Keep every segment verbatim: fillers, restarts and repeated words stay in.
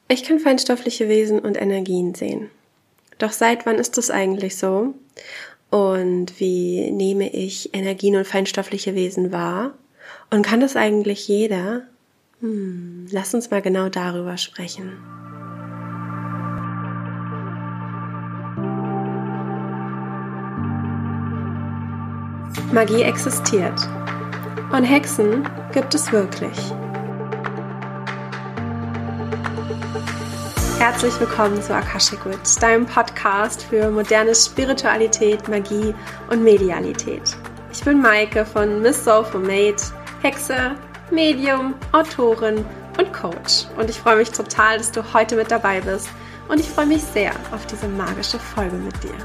Ich kann feinstoffliche Wesen und Energien sehen. Doch seit wann ist das eigentlich so? Und wie nehme ich Energien und feinstoffliche Wesen wahr? Und kann das eigentlich jeder? Hm, lass uns mal genau darüber sprechen. Magie existiert. Und Hexen gibt es wirklich. Herzlich willkommen zu Akashic Witch, deinem Podcast für moderne Spiritualität, Magie und Medialität. Ich bin Maike von Miss Soulful Made, Hexe, Medium, Autorin und Coach. Und ich freue mich total, dass du heute mit dabei bist. Und ich freue mich sehr auf diese magische Folge mit dir.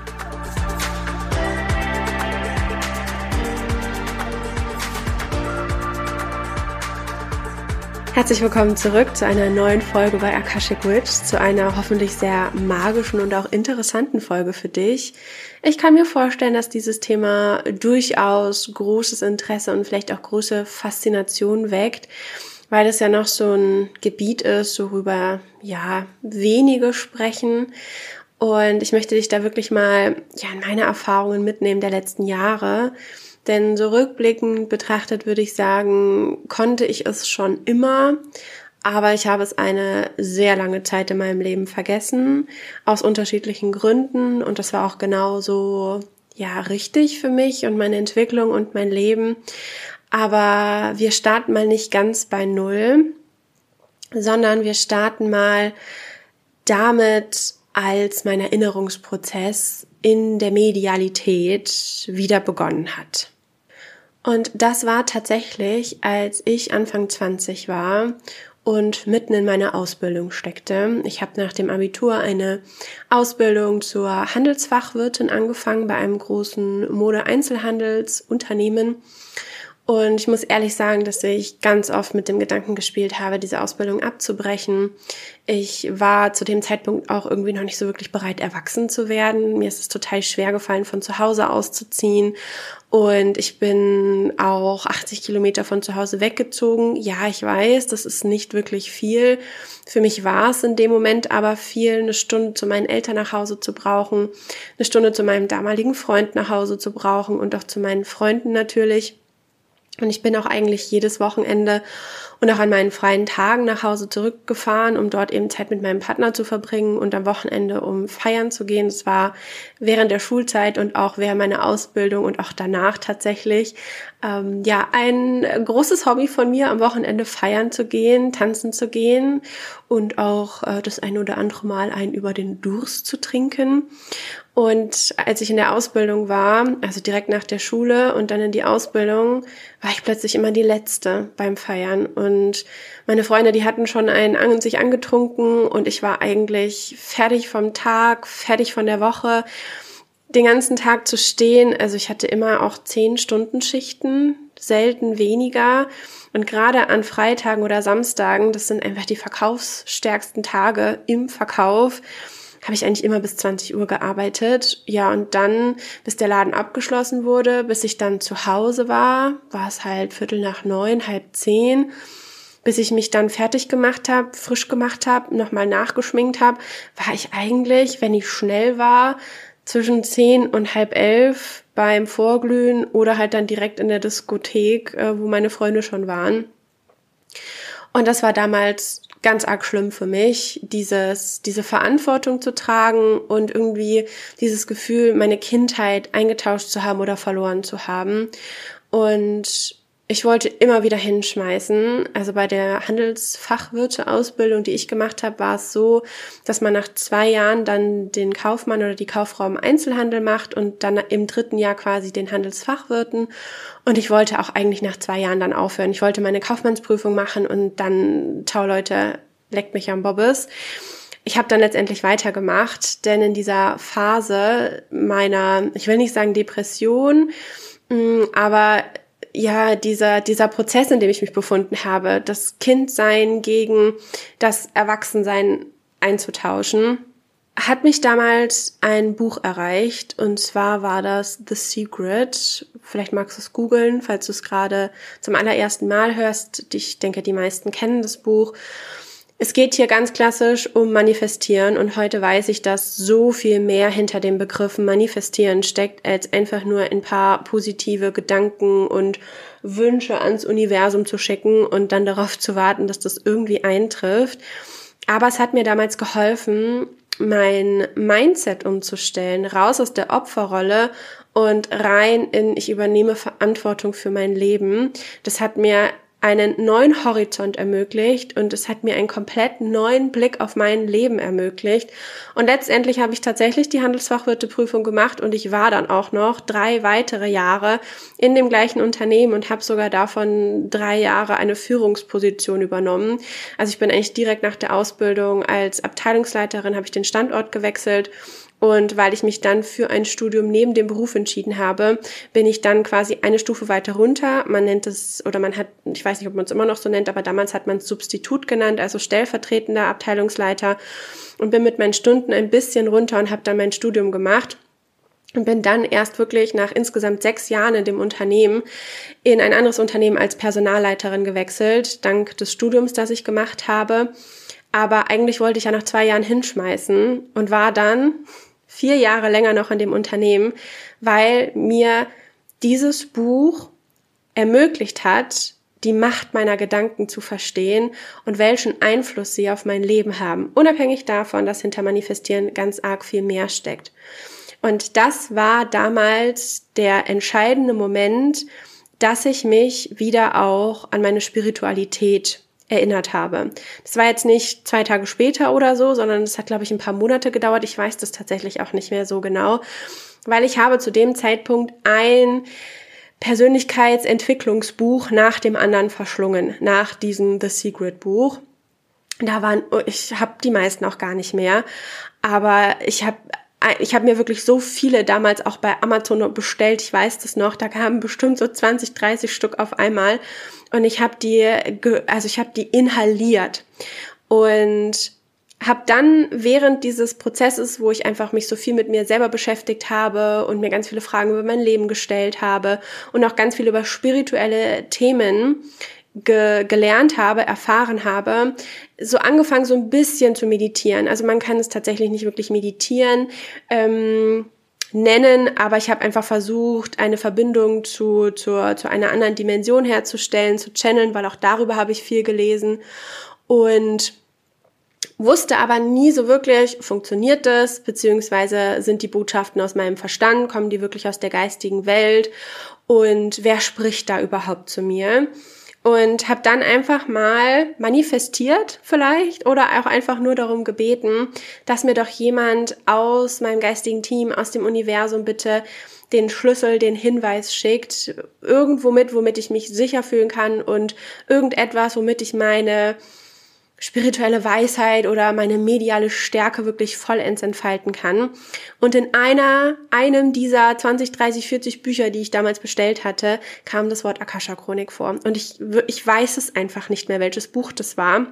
Herzlich willkommen zurück zu einer neuen Folge bei Akashic Witch, zu einer hoffentlich sehr magischen und auch interessanten Folge für dich. Ich kann mir vorstellen, dass dieses Thema durchaus großes Interesse und vielleicht auch große Faszination weckt, weil es ja noch so ein Gebiet ist, worüber ja wenige sprechen. Und ich möchte dich da wirklich mal ja in meine Erfahrungen mitnehmen der letzten Jahre. Denn so rückblickend betrachtet würde ich sagen, konnte ich es schon immer, aber ich habe es eine sehr lange Zeit in meinem Leben vergessen, aus unterschiedlichen Gründen. Und das war auch genauso ja richtig für mich und meine Entwicklung und mein Leben. Aber wir starten mal nicht ganz bei Null, sondern wir starten mal damit, als mein Erinnerungsprozess in der Medialität wieder begonnen hat. Und das war tatsächlich, als ich Anfang zwanzig war und mitten in meiner Ausbildung steckte. Ich habe nach dem Abitur eine Ausbildung zur Handelsfachwirtin angefangen bei einem großen Mode-Einzelhandelsunternehmen. Und ich muss ehrlich sagen, dass ich ganz oft mit dem Gedanken gespielt habe, diese Ausbildung abzubrechen. Ich war zu dem Zeitpunkt auch irgendwie noch nicht so wirklich bereit, erwachsen zu werden. Mir ist es total schwer gefallen, von zu Hause auszuziehen. Und ich bin auch achtzig Kilometer von zu Hause weggezogen. Ja, ich weiß, das ist nicht wirklich viel. Für mich war es in dem Moment aber viel, eine Stunde zu meinen Eltern nach Hause zu brauchen, eine Stunde zu meinem damaligen Freund nach Hause zu brauchen und auch zu meinen Freunden natürlich. Und ich bin auch eigentlich jedes Wochenende und auch an meinen freien Tagen nach Hause zurückgefahren, um dort eben Zeit mit meinem Partner zu verbringen und am Wochenende um feiern zu gehen. Das war während der Schulzeit und auch während meiner Ausbildung und auch danach tatsächlich ähm, ja ein großes Hobby von mir, am Wochenende feiern zu gehen, tanzen zu gehen und auch äh, das ein oder andere Mal einen über den Durst zu trinken. Und als ich in der Ausbildung war, also direkt nach der Schule und dann in die Ausbildung, war ich plötzlich immer die Letzte beim Feiern. Und meine Freunde, die hatten schon einen an sich angetrunken und ich war eigentlich fertig vom Tag, fertig von der Woche, den ganzen Tag zu stehen. Also ich hatte immer auch zehn Stunden Schichten, selten weniger. Und gerade an Freitagen oder Samstagen, das sind einfach die verkaufsstärksten Tage im Verkauf, habe ich eigentlich immer bis zwanzig Uhr gearbeitet. Ja, und dann, bis der Laden abgeschlossen wurde, bis ich dann zu Hause war, war es halt Viertel nach neun, halb zehn, bis ich mich dann fertig gemacht habe, frisch gemacht habe, nochmal nachgeschminkt habe, war ich eigentlich, wenn ich schnell war, zwischen zehn und halb elf beim Vorglühen oder halt dann direkt in der Diskothek, wo meine Freunde schon waren. Und das war damals ganz arg schlimm für mich, dieses, diese Verantwortung zu tragen und irgendwie dieses Gefühl, meine Kindheit eingetauscht zu haben oder verloren zu haben. Und ich wollte immer wieder hinschmeißen. Also bei der Handelsfachwirte-Ausbildung, die ich gemacht habe, war es so, dass man nach zwei Jahren dann den Kaufmann oder die Kauffrau im Einzelhandel macht und dann im dritten Jahr quasi den Handelsfachwirten. Und ich wollte auch eigentlich nach zwei Jahren dann aufhören. Ich wollte meine Kaufmannsprüfung machen und dann, ciao Leute, leckt mich am Bobbes. Ich habe dann letztendlich weitergemacht, denn in dieser Phase meiner, ich will nicht sagen Depression, aber ja, dieser, dieser Prozess, in dem ich mich befunden habe, das Kindsein gegen das Erwachsensein einzutauschen, hat mich damals ein Buch erreicht, und zwar war das The Secret. Vielleicht magst du es googeln, falls du es gerade zum allerersten Mal hörst. Ich denke, die meisten kennen das Buch. Es geht hier ganz klassisch um Manifestieren und heute weiß ich, dass so viel mehr hinter dem Begriff Manifestieren steckt, als einfach nur ein paar positive Gedanken und Wünsche ans Universum zu schicken und dann darauf zu warten, dass das irgendwie eintrifft. Aber es hat mir damals geholfen, mein Mindset umzustellen, raus aus der Opferrolle und rein in, ich übernehme Verantwortung für mein Leben. Das hat mir einen neuen Horizont ermöglicht und es hat mir einen komplett neuen Blick auf mein Leben ermöglicht. Und letztendlich habe ich tatsächlich die Handelsfachwirteprüfung gemacht und ich war dann auch noch drei weitere Jahre in dem gleichen Unternehmen und habe sogar davon drei Jahre eine Führungsposition übernommen. Also ich bin eigentlich direkt nach der Ausbildung als Abteilungsleiterin, habe ich den Standort gewechselt. Und weil ich mich dann für ein Studium neben dem Beruf entschieden habe, bin ich dann quasi eine Stufe weiter runter. Man nennt es, oder man hat, ich weiß nicht, ob man es immer noch so nennt, aber damals hat man es Substitut genannt, also stellvertretender Abteilungsleiter, und bin mit meinen Stunden ein bisschen runter und habe dann mein Studium gemacht. Und bin dann erst wirklich nach insgesamt sechs Jahren in dem Unternehmen in ein anderes Unternehmen als Personalleiterin gewechselt, dank des Studiums, das ich gemacht habe. Aber eigentlich wollte ich ja nach zwei Jahren hinschmeißen und war dann vier Jahre länger noch in dem Unternehmen, weil mir dieses Buch ermöglicht hat, die Macht meiner Gedanken zu verstehen und welchen Einfluss sie auf mein Leben haben, unabhängig davon, dass hinter Manifestieren ganz arg viel mehr steckt. Und das war damals der entscheidende Moment, dass ich mich wieder auch an meine Spiritualität erinnert habe. Das war jetzt nicht zwei Tage später oder so, sondern es hat, glaube ich, ein paar Monate gedauert. Ich weiß das tatsächlich auch nicht mehr so genau, weil ich habe zu dem Zeitpunkt ein Persönlichkeitsentwicklungsbuch nach dem anderen verschlungen, nach diesem The Secret Buch. Da waren, ich habe die meisten auch gar nicht mehr, aber ich habe Ich habe mir wirklich so viele damals auch bei Amazon bestellt, ich weiß das noch, da kamen bestimmt so zwanzig, dreißig Stück auf einmal und ich habe die, also ich habe die inhaliert und habe dann während dieses Prozesses, wo ich einfach mich so viel mit mir selber beschäftigt habe und mir ganz viele Fragen über mein Leben gestellt habe und auch ganz viel über spirituelle Themen Ge- gelernt habe, erfahren habe, so angefangen so ein bisschen zu meditieren. Also man kann es tatsächlich nicht wirklich meditieren ähm, nennen, aber ich habe einfach versucht, eine Verbindung zu, zu, zu einer anderen Dimension herzustellen, zu channeln, weil auch darüber habe ich viel gelesen und wusste aber nie so wirklich, funktioniert das, beziehungsweise sind die Botschaften aus meinem Verstand, kommen die wirklich aus der geistigen Welt und wer spricht da überhaupt zu mir? Und habe dann einfach mal manifestiert vielleicht oder auch einfach nur darum gebeten, dass mir doch jemand aus meinem geistigen Team, aus dem Universum bitte den Schlüssel, den Hinweis schickt, irgendwo mit, womit ich mich sicher fühlen kann und irgendetwas, womit ich meine spirituelle Weisheit oder meine mediale Stärke wirklich vollends entfalten kann. Und in einer, einem dieser zwanzig, dreißig, vierzig Bücher, die ich damals bestellt hatte, kam das Wort Akasha-Chronik vor. Und ich, ich weiß es einfach nicht mehr, welches Buch das war.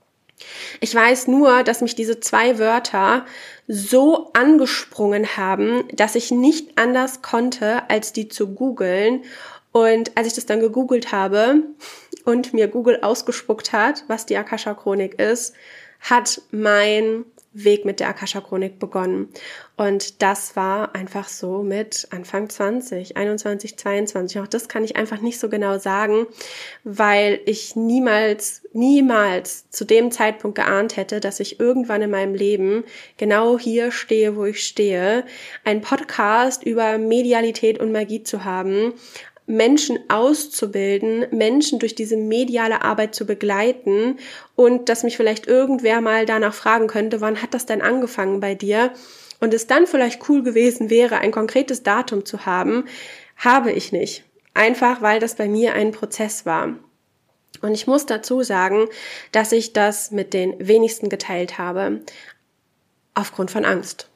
Ich weiß nur, dass mich diese zwei Wörter so angesprungen haben, dass ich nicht anders konnte, als die zu googeln. Und als ich das dann gegoogelt habe und mir Google ausgespuckt hat, was die Akasha-Chronik ist, hat mein Weg mit der Akasha-Chronik begonnen. Und das war einfach so mit Anfang zwanzig, einundzwanzig, zweiundzwanzig. Auch das kann ich einfach nicht so genau sagen, weil ich niemals, niemals zu dem Zeitpunkt geahnt hätte, dass ich irgendwann in meinem Leben genau hier stehe, wo ich stehe, einen Podcast über Medialität und Magie zu haben, Menschen auszubilden, Menschen durch diese mediale Arbeit zu begleiten und dass mich vielleicht irgendwer mal danach fragen könnte, wann hat das denn angefangen bei dir? Und es dann vielleicht cool gewesen wäre, ein konkretes Datum zu haben, habe ich nicht. Einfach, weil das bei mir ein Prozess war. Und ich muss dazu sagen, dass ich das mit den wenigsten geteilt habe, aufgrund von Angst.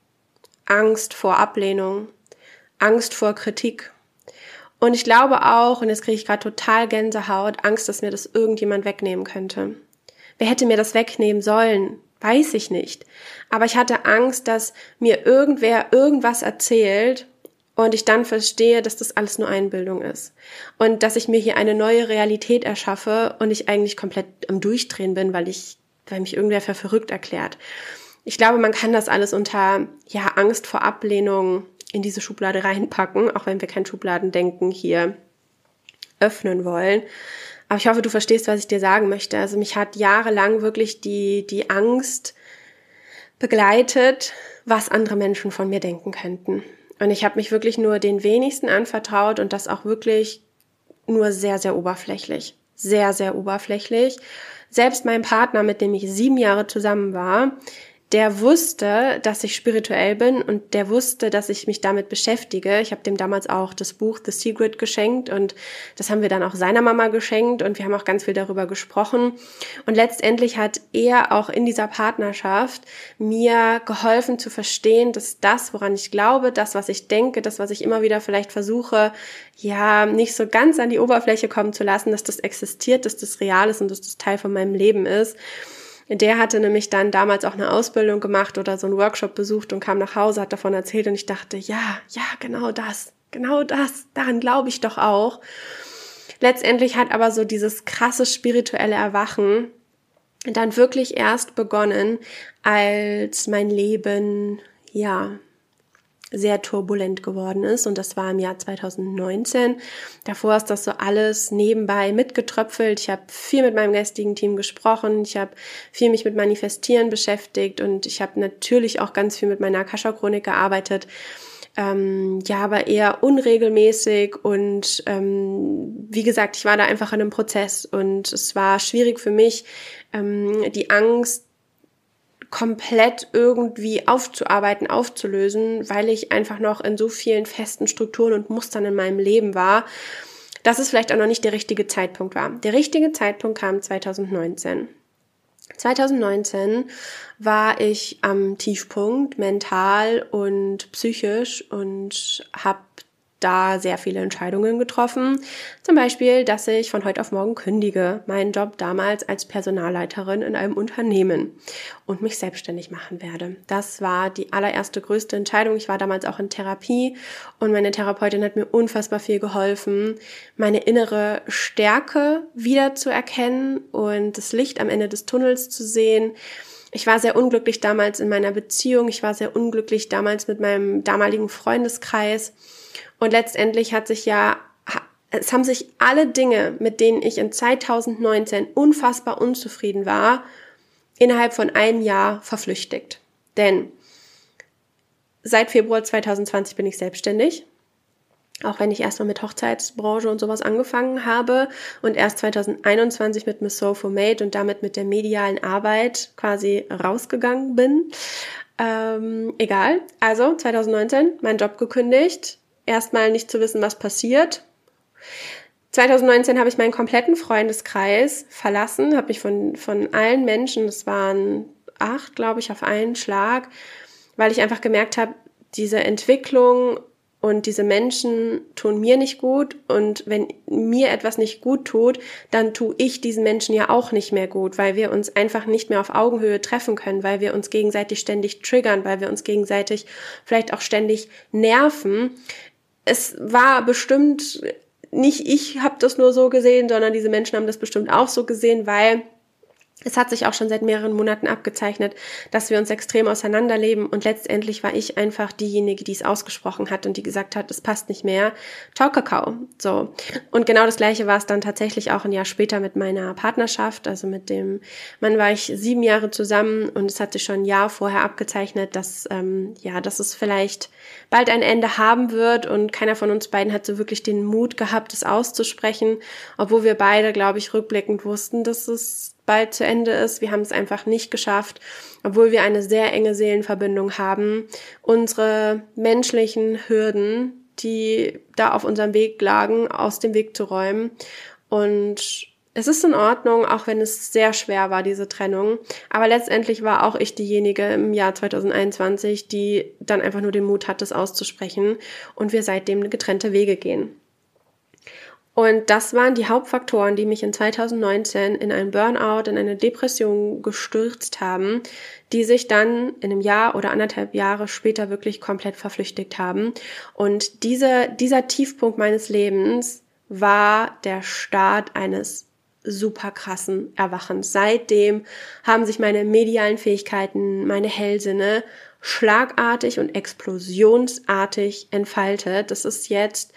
Angst vor Ablehnung, Angst vor Kritik. Und ich glaube auch, und jetzt kriege ich gerade total Gänsehaut, Angst, dass mir das irgendjemand wegnehmen könnte. Wer hätte mir das wegnehmen sollen? Weiß ich nicht. Aber ich hatte Angst, dass mir irgendwer irgendwas erzählt und ich dann verstehe, dass das alles nur Einbildung ist. Und dass ich mir hier eine neue Realität erschaffe und ich eigentlich komplett am Durchdrehen bin, weil ich weil mich irgendwer für verrückt erklärt. Ich glaube, man kann das alles unter ja Angst vor Ablehnung in diese Schublade reinpacken, auch wenn wir kein Schubladendenken hier öffnen wollen. Aber ich hoffe, du verstehst, was ich dir sagen möchte. Also mich hat jahrelang wirklich die, die Angst begleitet, was andere Menschen von mir denken könnten. Und ich habe mich wirklich nur den wenigsten anvertraut und das auch wirklich nur sehr, sehr oberflächlich. Sehr, sehr oberflächlich. Selbst mein Partner, mit dem ich sieben Jahre zusammen war, der wusste, dass ich spirituell bin und der wusste, dass ich mich damit beschäftige. Ich habe dem damals auch das Buch The Secret geschenkt und das haben wir dann auch seiner Mama geschenkt und wir haben auch ganz viel darüber gesprochen. Und letztendlich hat er auch in dieser Partnerschaft mir geholfen zu verstehen, dass das, woran ich glaube, das, was ich denke, das, was ich immer wieder vielleicht versuche, ja, nicht so ganz an die Oberfläche kommen zu lassen, dass das existiert, dass das real ist und dass das Teil von meinem Leben ist. Der hatte nämlich dann damals auch eine Ausbildung gemacht oder so einen Workshop besucht und kam nach Hause, hat davon erzählt und ich dachte, ja, ja, genau das, genau das, daran glaube ich doch auch. Letztendlich hat aber so dieses krasse spirituelle Erwachen dann wirklich erst begonnen, als mein Leben, ja, sehr turbulent geworden ist und das war im Jahr zwanzig neunzehn. Davor ist das so alles nebenbei mitgetröpfelt. Ich habe viel mit meinem geistigen Team gesprochen, ich habe viel mich mit Manifestieren beschäftigt und ich habe natürlich auch ganz viel mit meiner Akasha-Chronik gearbeitet. Ähm, ja, aber eher unregelmäßig und ähm, wie gesagt, ich war da einfach in einem Prozess und es war schwierig für mich, ähm, die Angst komplett irgendwie aufzuarbeiten, aufzulösen, weil ich einfach noch in so vielen festen Strukturen und Mustern in meinem Leben war, dass es vielleicht auch noch nicht der richtige Zeitpunkt war. Der richtige Zeitpunkt kam zwanzig neunzehn. zwanzig neunzehn war ich am Tiefpunkt, mental und psychisch und habe da sehr viele Entscheidungen getroffen. Zum Beispiel, dass ich von heute auf morgen kündige, meinen Job damals als Personalleiterin in einem Unternehmen und mich selbstständig machen werde. Das war die allererste größte Entscheidung. Ich war damals auch in Therapie und meine Therapeutin hat mir unfassbar viel geholfen, meine innere Stärke wieder zu erkennen und das Licht am Ende des Tunnels zu sehen. Ich war sehr unglücklich damals in meiner Beziehung. Ich war sehr unglücklich damals mit meinem damaligen Freundeskreis. Und letztendlich hat sich ja, es haben sich alle Dinge, mit denen ich in zwanzig neunzehn unfassbar unzufrieden war, innerhalb von einem Jahr verflüchtigt. Denn seit Februar zwanzig zwanzig bin ich selbstständig, auch wenn ich erstmal mit Hochzeitsbranche und sowas angefangen habe und erst zwanzig einundzwanzig mit Miss Soulful Made und damit mit der medialen Arbeit quasi rausgegangen bin. Ähm, egal, also zwanzig neunzehn, meinen Job gekündigt, erstmal nicht zu wissen, was passiert. zwanzig neunzehn habe ich meinen kompletten Freundeskreis verlassen, habe mich von von allen Menschen, das waren acht, glaube ich, auf einen Schlag, weil ich einfach gemerkt habe, diese Entwicklung und diese Menschen tun mir nicht gut und wenn mir etwas nicht gut tut, dann tue ich diesen Menschen ja auch nicht mehr gut, weil wir uns einfach nicht mehr auf Augenhöhe treffen können, weil wir uns gegenseitig ständig triggern, weil wir uns gegenseitig vielleicht auch ständig nerven. Es war bestimmt nicht ich habe das nur so gesehen, sondern diese Menschen haben das bestimmt auch so gesehen, weil es hat sich auch schon seit mehreren Monaten abgezeichnet, dass wir uns extrem auseinanderleben und letztendlich war ich einfach diejenige, die es ausgesprochen hat und die gesagt hat, es passt nicht mehr. Ciao, Kakao. So. Und genau das Gleiche war es dann tatsächlich auch ein Jahr später mit meiner Partnerschaft, also mit dem Mann war ich sieben Jahre zusammen und es hat sich schon ein Jahr vorher abgezeichnet, dass, ähm, ja, dass es vielleicht bald ein Ende haben wird und keiner von uns beiden hat so wirklich den Mut gehabt, es auszusprechen, obwohl wir beide, glaube ich, rückblickend wussten, dass es bald zu Ende ist. Wir haben es einfach nicht geschafft, obwohl wir eine sehr enge Seelenverbindung haben, unsere menschlichen Hürden, die da auf unserem Weg lagen, aus dem Weg zu räumen. Und es ist in Ordnung, auch wenn es sehr schwer war, diese Trennung. Aber letztendlich war auch ich diejenige im Jahr zwanzig einundzwanzig, die dann einfach nur den Mut hatte, es auszusprechen und wir seitdem getrennte Wege gehen. Und das waren die Hauptfaktoren, die mich in zwanzig neunzehn in einen Burnout, in eine Depression gestürzt haben, die sich dann in einem Jahr oder anderthalb Jahre später wirklich komplett verflüchtigt haben. Und diese, dieser Tiefpunkt meines Lebens war der Start eines super krassen Erwachens. Seitdem haben sich meine medialen Fähigkeiten, meine Hellsinne schlagartig und explosionsartig entfaltet. Das ist jetzt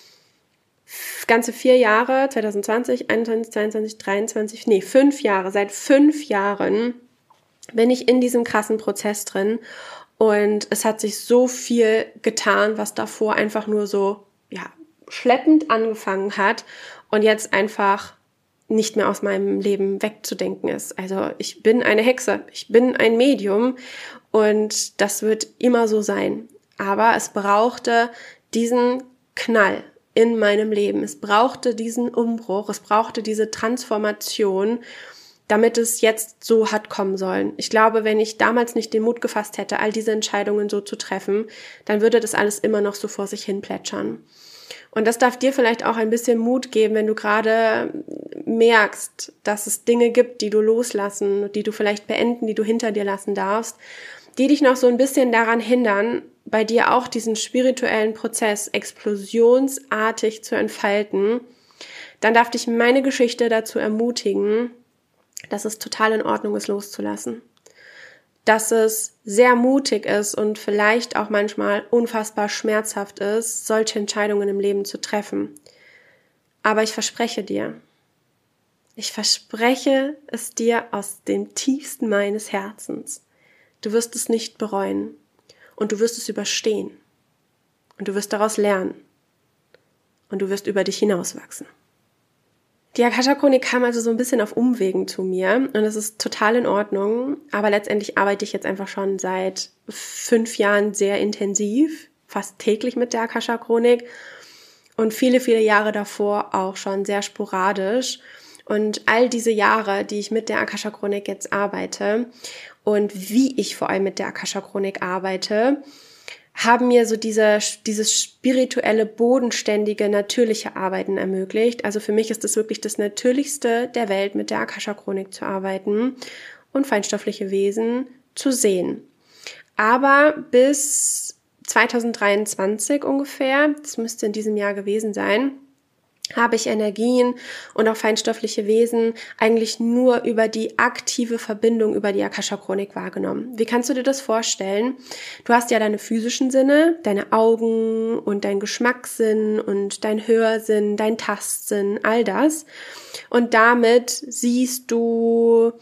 ganze vier Jahre, zwanzig zwanzig, einundzwanzig, zweiundzwanzig, dreiundzwanzig, nee, fünf Jahre. Seit fünf Jahren bin ich in diesem krassen Prozess drin und es hat sich so viel getan, was davor einfach nur so, ja, schleppend angefangen hat und jetzt einfach nicht mehr aus meinem Leben wegzudenken ist. Also ich bin eine Hexe, ich bin ein Medium und das wird immer so sein. Aber es brauchte diesen Knall in meinem Leben. Es brauchte diesen Umbruch, es brauchte diese Transformation, damit es jetzt so hat kommen sollen. Ich glaube, wenn ich damals nicht den Mut gefasst hätte, all diese Entscheidungen so zu treffen, dann würde das alles immer noch so vor sich hin plätschern. Und das darf dir vielleicht auch ein bisschen Mut geben, wenn du gerade merkst, dass es Dinge gibt, die du loslassen, die du vielleicht beenden, die du hinter dir lassen darfst, die dich noch so ein bisschen daran hindern, bei dir auch diesen spirituellen Prozess explosionsartig zu entfalten, dann darf dich meine Geschichte dazu ermutigen, dass es total in Ordnung ist, loszulassen. Dass es sehr mutig ist und vielleicht auch manchmal unfassbar schmerzhaft ist, solche Entscheidungen im Leben zu treffen. Aber ich verspreche dir, ich verspreche es dir aus dem tiefsten meines Herzens. Du wirst es nicht bereuen und du wirst es überstehen und du wirst daraus lernen und du wirst über dich hinauswachsen. Die Akasha-Chronik kam also so ein bisschen auf Umwegen zu mir und das ist total in Ordnung, aber letztendlich arbeite ich jetzt einfach schon seit fünf Jahren sehr intensiv, fast täglich mit der Akasha-Chronik und viele, viele Jahre davor auch schon sehr sporadisch. Und all diese Jahre, die ich mit der Akasha-Chronik jetzt arbeite und wie ich vor allem mit der Akasha-Chronik arbeite, haben mir so diese, dieses spirituelle, bodenständige, natürliche Arbeiten ermöglicht. Also für mich ist es wirklich das Natürlichste der Welt, mit der Akasha-Chronik zu arbeiten und feinstoffliche Wesen zu sehen. Aber bis zwanzig dreiundzwanzig ungefähr, das müsste in diesem Jahr gewesen sein, habe ich Energien und auch feinstoffliche Wesen eigentlich nur über die aktive Verbindung über die Akasha-Chronik wahrgenommen. Wie kannst du dir das vorstellen? Du hast ja deine physischen Sinne, deine Augen und dein Geschmackssinn und dein Hörsinn, dein Tastsinn, all das. Und damit siehst du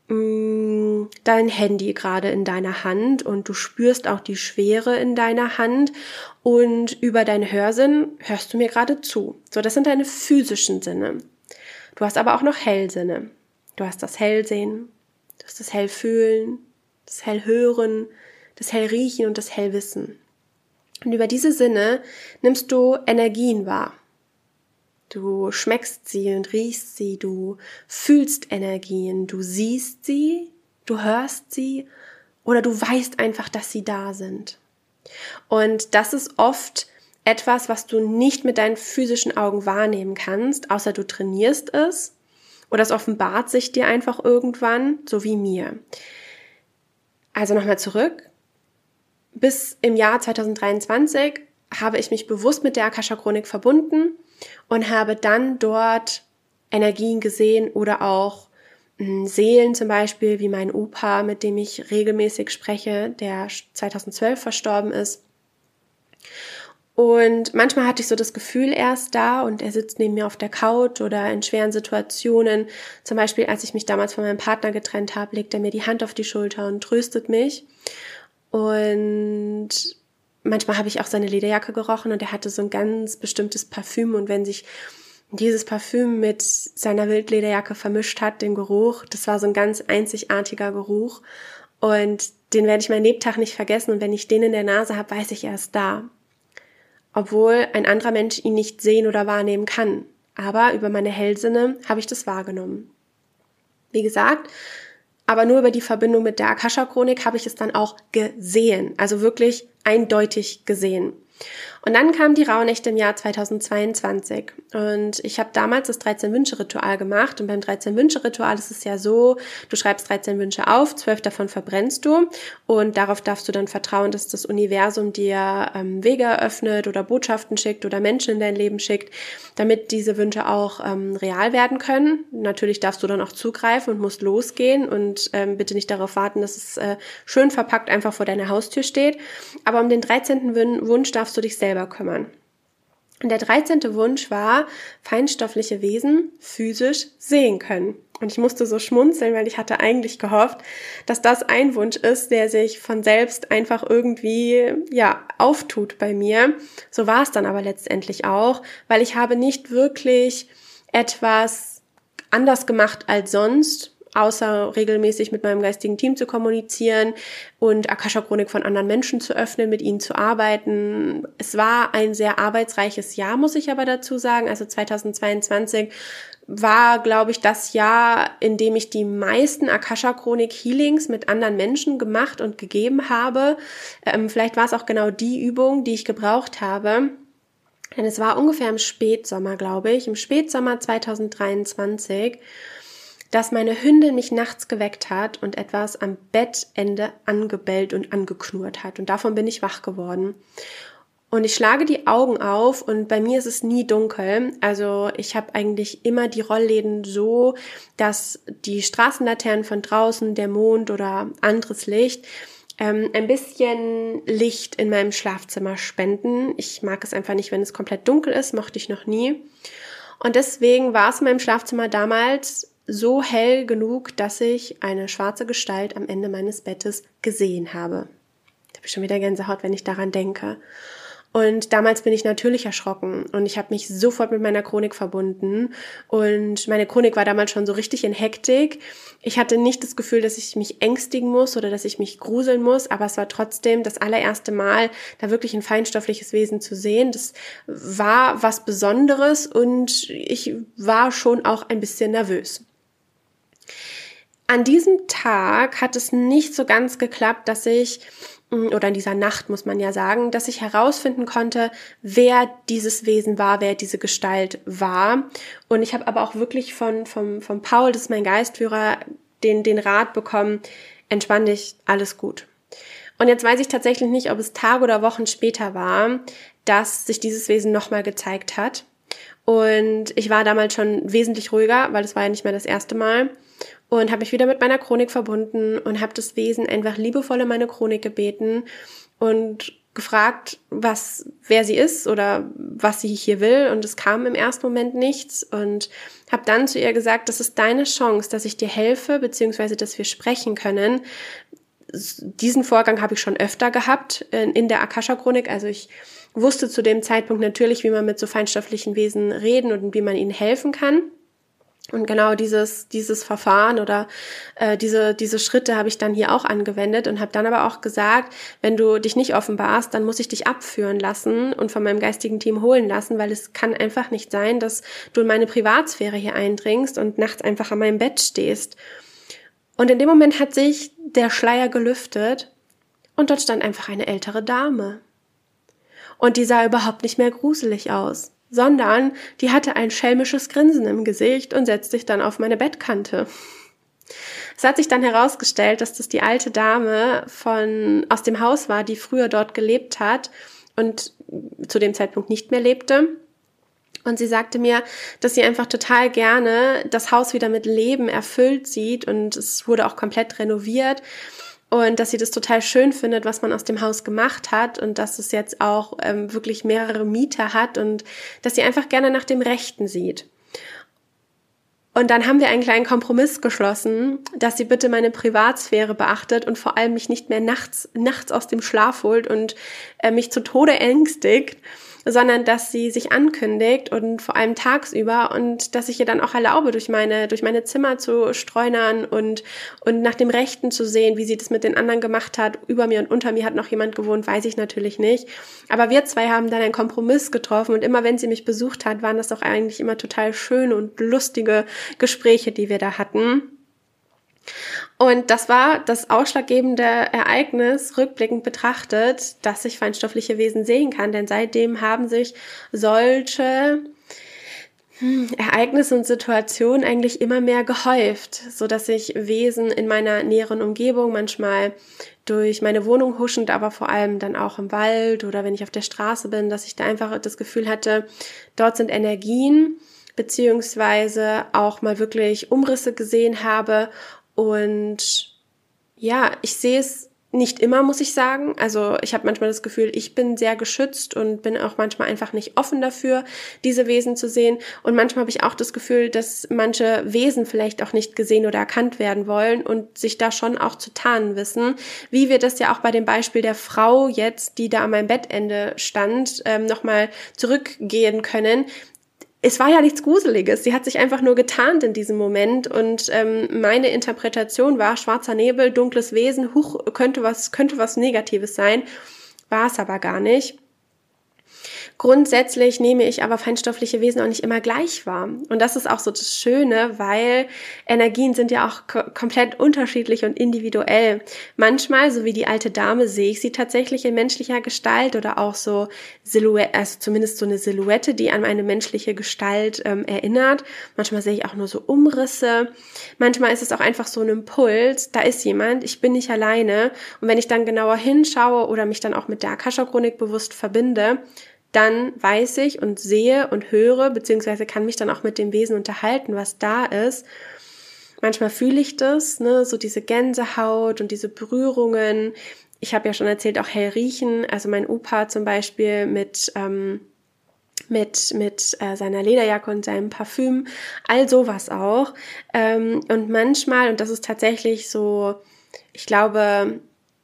mh, dein Handy gerade in deiner Hand und du spürst auch die Schwere in deiner Hand. Und über deinen Hörsinn hörst du mir gerade zu. So, das sind deine physischen Sinne. Du hast aber auch noch Hellsinne. Du hast das Hellsehen, du hast das Hellfühlen, das Hellhören, das Hellriechen und das Hellwissen. Und über diese Sinne nimmst du Energien wahr. Du schmeckst sie und riechst sie, du fühlst Energien, du siehst sie, du hörst sie oder du weißt einfach, dass sie da sind. Und das ist oft etwas, was du nicht mit deinen physischen Augen wahrnehmen kannst, außer du trainierst es oder es offenbart sich dir einfach irgendwann, so wie mir. Also nochmal zurück. Bis im Jahr zwanzig dreiundzwanzig habe ich mich bewusst mit der Akasha-Chronik verbunden und habe dann dort Energien gesehen oder auch Seelen zum Beispiel, wie mein Opa, mit dem ich regelmäßig spreche, der zweitausendzwölf verstorben ist. Und manchmal hatte ich so das Gefühl, er ist da und er sitzt neben mir auf der Couch oder in schweren Situationen. Zum Beispiel, als ich mich damals von meinem Partner getrennt habe, legt er mir die Hand auf die Schulter und tröstet mich. Und manchmal habe ich auch seine Lederjacke gerochen und er hatte so ein ganz bestimmtes Parfüm. Und wenn sich dieses Parfüm mit seiner Wildlederjacke vermischt hat, den Geruch, das war so ein ganz einzigartiger Geruch und den werde ich mein Lebtag nicht vergessen und wenn ich den in der Nase habe, weiß ich, er ist da. Obwohl ein anderer Mensch ihn nicht sehen oder wahrnehmen kann. Aber über meine Hellsinne habe ich das wahrgenommen. Wie gesagt, aber nur über die Verbindung mit der Akasha-Chronik habe ich es dann auch gesehen, also wirklich eindeutig gesehen. Und dann kamen die Rauhnächte im Jahr zweitausendzweiundzwanzig und ich habe damals das dreizehn-Wünsche-Ritual gemacht und beim dreizehn-Wünsche-Ritual ist es ja so, du schreibst dreizehn Wünsche auf, zwölf davon verbrennst du und darauf darfst du dann vertrauen, dass das Universum dir ähm, Wege eröffnet oder Botschaften schickt oder Menschen in dein Leben schickt, damit diese Wünsche auch ähm, real werden können. Natürlich darfst du dann auch zugreifen und musst losgehen und ähm, bitte nicht darauf warten, dass es äh, schön verpackt einfach vor deiner Haustür steht. Aber um den dreizehnten Wunsch darfst du dich selber kümmern. Und der dreizehnte Wunsch war, feinstoffliche Wesen physisch sehen können. Und ich musste so schmunzeln, weil ich hatte eigentlich gehofft, dass das ein Wunsch ist, der sich von selbst einfach irgendwie, ja, auftut bei mir. So war es dann aber letztendlich auch, weil ich habe nicht wirklich etwas anders gemacht als sonst, außer regelmäßig mit meinem geistigen Team zu kommunizieren und Akasha-Chronik von anderen Menschen zu öffnen, mit ihnen zu arbeiten. Es war ein sehr arbeitsreiches Jahr, muss ich aber dazu sagen. Also zweitausendzweiundzwanzig war, glaube ich, das Jahr, in dem ich die meisten Akasha-Chronik-Healings mit anderen Menschen gemacht und gegeben habe. Ähm, vielleicht war es auch genau die Übung, die ich gebraucht habe. Denn es war ungefähr im Spätsommer, glaube ich, im Spätsommer zweitausenddreiundzwanzig, dass meine Hündin mich nachts geweckt hat und etwas am Bettende angebellt und angeknurrt hat. Und davon bin ich wach geworden. Und ich schlage die Augen auf und bei mir ist es nie dunkel. Also ich habe eigentlich immer die Rollläden so, dass die Straßenlaternen von draußen, der Mond oder anderes Licht ähm, ein bisschen Licht in meinem Schlafzimmer spenden. Ich mag es einfach nicht, wenn es komplett dunkel ist, mochte ich noch nie. Und deswegen war es in meinem Schlafzimmer damals so hell genug, dass ich eine schwarze Gestalt am Ende meines Bettes gesehen habe. Da habe ich schon wieder Gänsehaut, wenn ich daran denke. Und damals bin ich natürlich erschrocken und ich habe mich sofort mit meiner Chronik verbunden und meine Chronik war damals schon so richtig in Hektik. Ich hatte nicht das Gefühl, dass ich mich ängstigen muss oder dass ich mich gruseln muss, aber es war trotzdem das allererste Mal, da wirklich ein feinstoffliches Wesen zu sehen. Das war was Besonderes und ich war schon auch ein bisschen nervös. An diesem Tag hat es nicht so ganz geklappt, dass ich, oder in dieser Nacht muss man ja sagen, dass ich herausfinden konnte, wer dieses Wesen war, wer diese Gestalt war. Und ich habe aber auch wirklich von, von, von Paul, das ist mein Geistführer, den, den Rat bekommen, entspann dich, alles gut. Und jetzt weiß ich tatsächlich nicht, ob es Tage oder Wochen später war, dass sich dieses Wesen nochmal gezeigt hat. Und ich war damals schon wesentlich ruhiger, weil es war ja nicht mehr das erste Mal. Und habe mich wieder mit meiner Chronik verbunden und habe das Wesen einfach liebevoll in meine Chronik gebeten und gefragt, was, wer sie ist oder was sie hier will. Und es kam im ersten Moment nichts und habe dann zu ihr gesagt, das ist deine Chance, dass ich dir helfe, beziehungsweise dass wir sprechen können. Diesen Vorgang habe ich schon öfter gehabt in, in der Akasha-Chronik. Also ich wusste zu dem Zeitpunkt natürlich, wie man mit so feinstofflichen Wesen reden und wie man ihnen helfen kann. Und genau dieses dieses Verfahren oder äh, diese diese Schritte habe ich dann hier auch angewendet und habe dann aber auch gesagt, wenn du dich nicht offenbarst, dann muss ich dich abführen lassen und von meinem geistigen Team holen lassen, weil es kann einfach nicht sein, dass du in meine Privatsphäre hier eindringst und nachts einfach an meinem Bett stehst. Und in dem Moment hat sich der Schleier gelüftet und dort stand einfach eine ältere Dame. Und die sah überhaupt nicht mehr gruselig aus, sondern die hatte ein schelmisches Grinsen im Gesicht und setzte sich dann auf meine Bettkante. Es hat sich dann herausgestellt, dass das die alte Dame von aus dem Haus war, die früher dort gelebt hat und zu dem Zeitpunkt nicht mehr lebte. Und sie sagte mir, dass sie einfach total gerne das Haus wieder mit Leben erfüllt sieht und es wurde auch komplett renoviert. Und dass sie das total schön findet, was man aus dem Haus gemacht hat und dass es jetzt auch ähm, wirklich mehrere Mieter hat und dass sie einfach gerne nach dem Rechten sieht. Und dann haben wir einen kleinen Kompromiss geschlossen, dass sie bitte meine Privatsphäre beachtet und vor allem mich nicht mehr nachts, nachts aus dem Schlaf holt und äh, mich zu Tode ängstigt, sondern dass sie sich ankündigt und vor allem tagsüber und dass ich ihr dann auch erlaube, durch meine durch meine Zimmer zu streunern und und nach dem Rechten zu sehen, wie sie das mit den anderen gemacht hat. Über mir und unter mir hat noch jemand gewohnt, weiß ich natürlich nicht. Aber wir zwei haben dann einen Kompromiss getroffen und immer wenn sie mich besucht hat, waren das auch eigentlich immer total schöne und lustige Gespräche, die wir da hatten. Und das war das ausschlaggebende Ereignis, rückblickend betrachtet, dass ich feinstoffliche Wesen sehen kann. Denn seitdem haben sich solche hm, Ereignisse und Situationen eigentlich immer mehr gehäuft, so dass ich Wesen in meiner näheren Umgebung, manchmal durch meine Wohnung huschend, aber vor allem dann auch im Wald oder wenn ich auf der Straße bin, dass ich da einfach das Gefühl hatte, dort sind Energien, beziehungsweise auch mal wirklich Umrisse gesehen habe. Und ja, ich sehe es nicht immer, muss ich sagen. Also ich habe manchmal das Gefühl, ich bin sehr geschützt und bin auch manchmal einfach nicht offen dafür, diese Wesen zu sehen. Und manchmal habe ich auch das Gefühl, dass manche Wesen vielleicht auch nicht gesehen oder erkannt werden wollen und sich da schon auch zu tarnen wissen. Wie wir das ja auch bei dem Beispiel der Frau jetzt, die da an meinem Bettende stand, ähm, nochmal zurückgehen können. Es war ja nichts Gruseliges, sie hat sich einfach nur getarnt in diesem Moment und ähm, meine Interpretation war schwarzer Nebel, dunkles Wesen, huch, könnte was, könnte was Negatives sein, war es aber gar nicht. Grundsätzlich nehme ich aber feinstoffliche Wesen auch nicht immer gleich wahr. Und das ist auch so das Schöne, weil Energien sind ja auch k- komplett unterschiedlich und individuell. Manchmal, so wie die alte Dame, sehe ich sie tatsächlich in menschlicher Gestalt oder auch so Silhouette, also zumindest so eine Silhouette, die an eine menschliche Gestalt ähm, erinnert. Manchmal sehe ich auch nur so Umrisse. Manchmal ist es auch einfach so ein Impuls, da ist jemand, ich bin nicht alleine. Und wenn ich dann genauer hinschaue oder mich dann auch mit der Akasha-Chronik bewusst verbinde, dann weiß ich und sehe und höre, beziehungsweise kann mich dann auch mit dem Wesen unterhalten, was da ist. Manchmal fühle ich das, ne, so diese Gänsehaut und diese Berührungen. Ich habe ja schon erzählt, auch hell riechen. Also mein Opa zum Beispiel mit ähm, mit mit äh, seiner Lederjacke und seinem Parfüm, all sowas auch. Ähm, und manchmal, und das ist tatsächlich so, ich glaube,